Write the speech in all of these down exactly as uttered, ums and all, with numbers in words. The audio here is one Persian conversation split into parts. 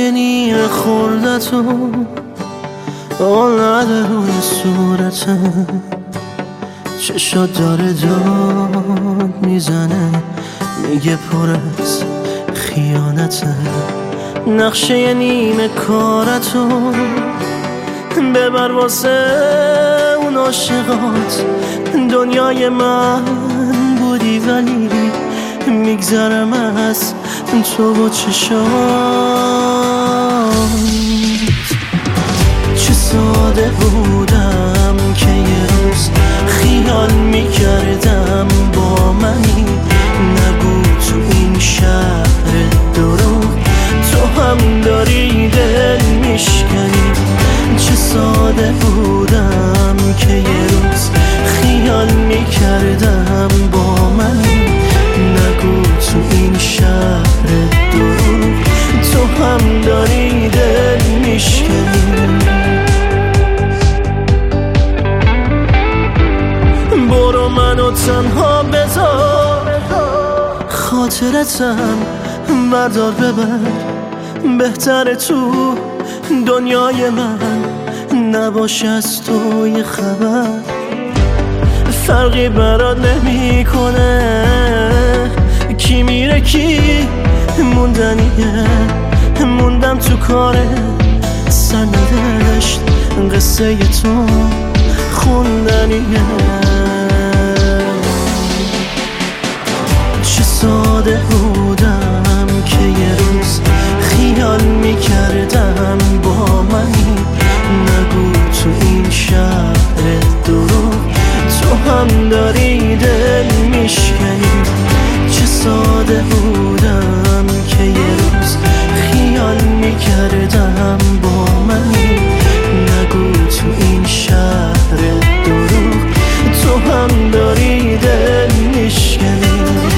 نقشه نیمه خوردتو آنقدر روی صورتم چشات داره داد میزنه میگه پر از خیانته. نقشه نیمه کارتو ببر واسه اون عاشقات، دنیای من بودی ولی میگذرم از تو و چشات. چه ساده بودم که یه روز خیال میکردم با منی. نگو تو این شهر دروغ تو هم داری دل میشکنی. چه ساده بودم که یه روز خیال میکردم با منی. نگو تو این شهر دروغ تو هم داری دل میشکنی. برو منو تنها بذار، خاطرتم بردار ببر. بهتره تو دنیای من نباشه از تو یه خبر. فرقی برات نمیکنه کی میره کی موندنیه. موندم تو کار سرنوشت، قصه تو خوندنیه. چه ساده بودم که یه روز خیال میکردم با منی. نگو تو این شهر دروغ تو هم داری دل میشکنی. چه ساده بودم که یه روز خیال میکردم با منی. نگو تو این شهر دروغ تو هم داری دل میشکنی.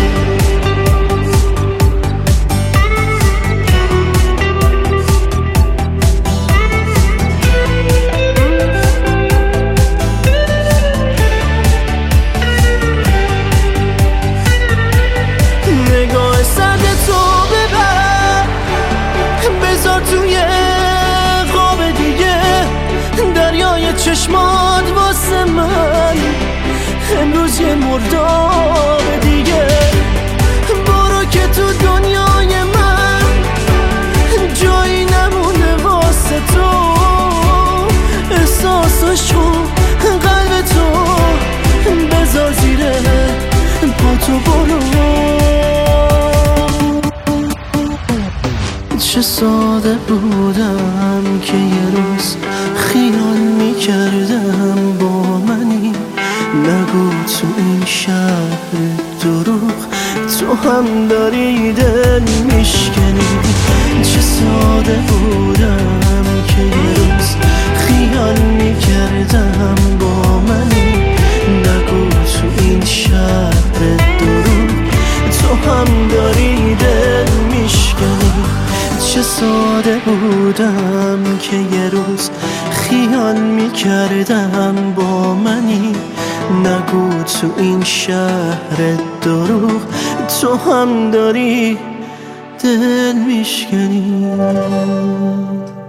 چشمات واسه من امروز یه مرداب دیگه. برو که تو دنیای من جایی نمونه واسه تو. احساساشو قلب تو بذار زیره پا تو برو. چه ساده بودم که یه روز خیال میکردم با منی. نگو تو این شهر دروغ تو هم داری دل میشکنی. چه ساده بودم که یه روز خیال میکردم با منی. نگو تو این شهر دروغ تو هم داری دل میشکنی. چه ساده بودم که یه روز خیال میکردم با منی. نگو تو این شهر دروغ تو هم داری دل میشکنی.